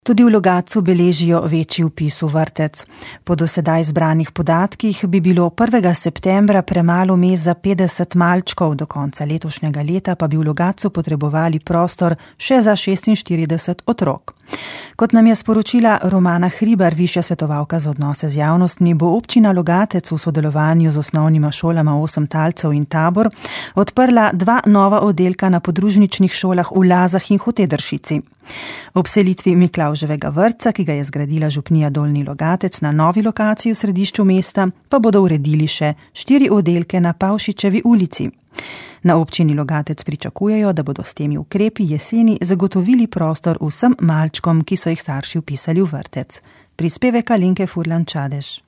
Tudi v Logatcu beležijo večji vpis v vrtec. Po do sedaj zbranih podatkih bi bilo 1. septembra premalo mest za 50 malčkov, do konca letošnjega leta pa bi v Logatcu potrebovali prostor še za 46 otrok. Kot nam je sporočila Romana Hribar, višja svetovalka za odnose z javnostmi, bo občina Logatec v sodelovanju z osnovnima šolama Osemtalcev in Tabor odprla 2 nova oddelka na podružničnih šolah v Lazah in Hotedršici. Ob selitvi Miklavževega vrtca, ki ga je zgradila župnija Dolnji Logatec na novi lokaciji v središču mesta, pa bodo uredili še 4 oddelke na Pavšičevi ulici. Na občini Logatec pričakujejo, da bodo s temi ukrepi jeseni zagotovili prostor vsem malčkom, ki so jih starši vpisali v vrtec. Prispevek Alenke Furlan Čadež.